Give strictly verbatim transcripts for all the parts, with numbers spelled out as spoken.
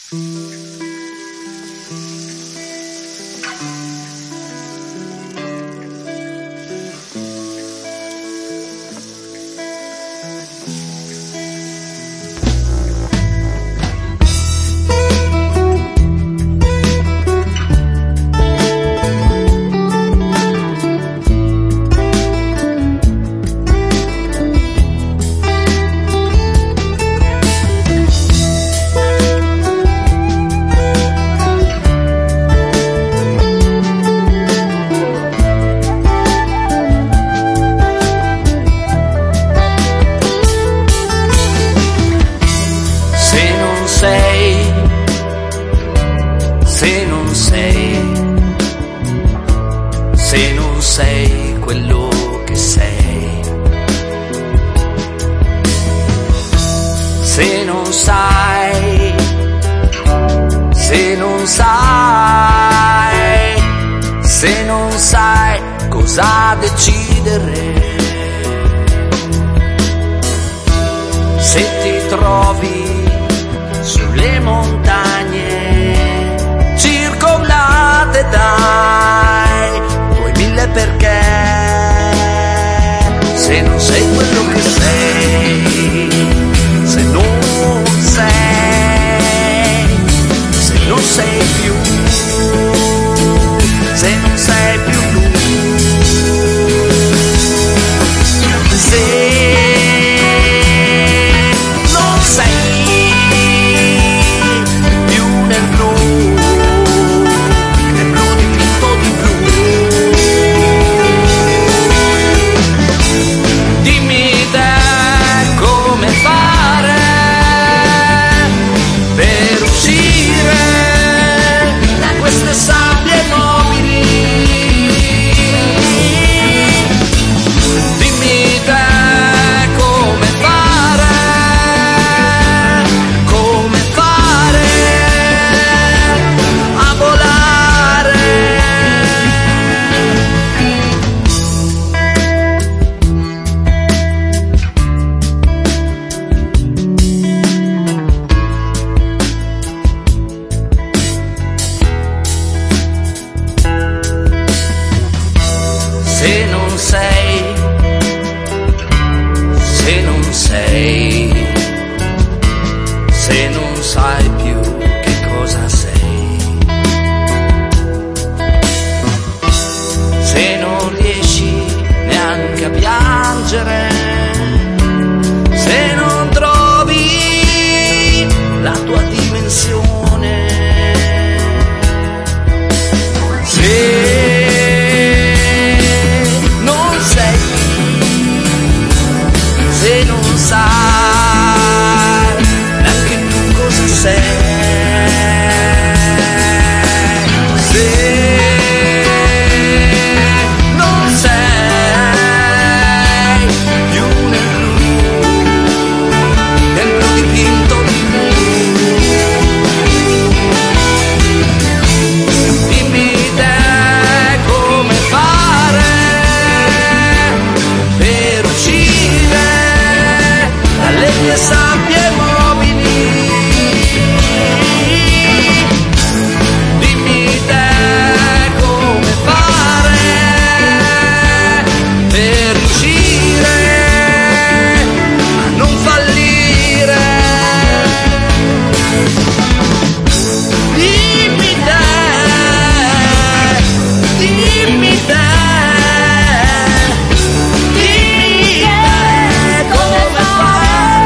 Se non sei, se non sei quello che sei, se non sai, se non sai, se non sai cosa decidere, se ti trovi sulle montagne circondate dai tuoi mille perché, se non sei quello che sei, se non sei, se non sei più, se non sei più tu, se non sei più nel blu, nel blu dipinto di blu, dimmi te come fare per uscire da queste sabbie mobili, dimmi te come fare, come fare a volare. Se non sei, se non sei, se non sai più che cosa sei, se non riesci neanche a piangere, se non trovi la tua dimensione, se non sei, se non sai neanche tu cosa sei, se non sei più nel blu, nel blu dipinto di blu, dimmi te come fare per uscire dalle mie sabbie mobili, dimmi te come fare per riuscire a non fallire, dimmi te, dimmi te, dimmi te come fare.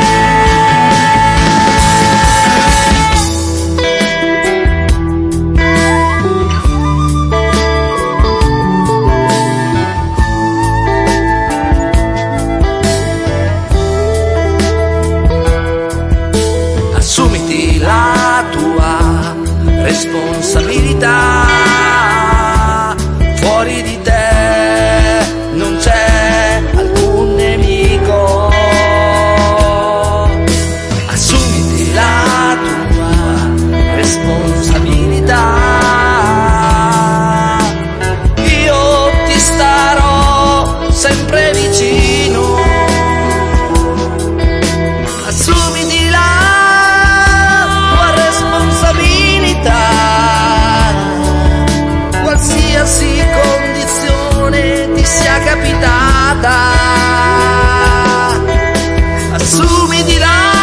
Assumiti la tua responsabilità, fuori di te non c'è alcun nemico, assumiti la tua responsabilità, io ti starò sempre vicino, assumiti la tua responsabilità, di là.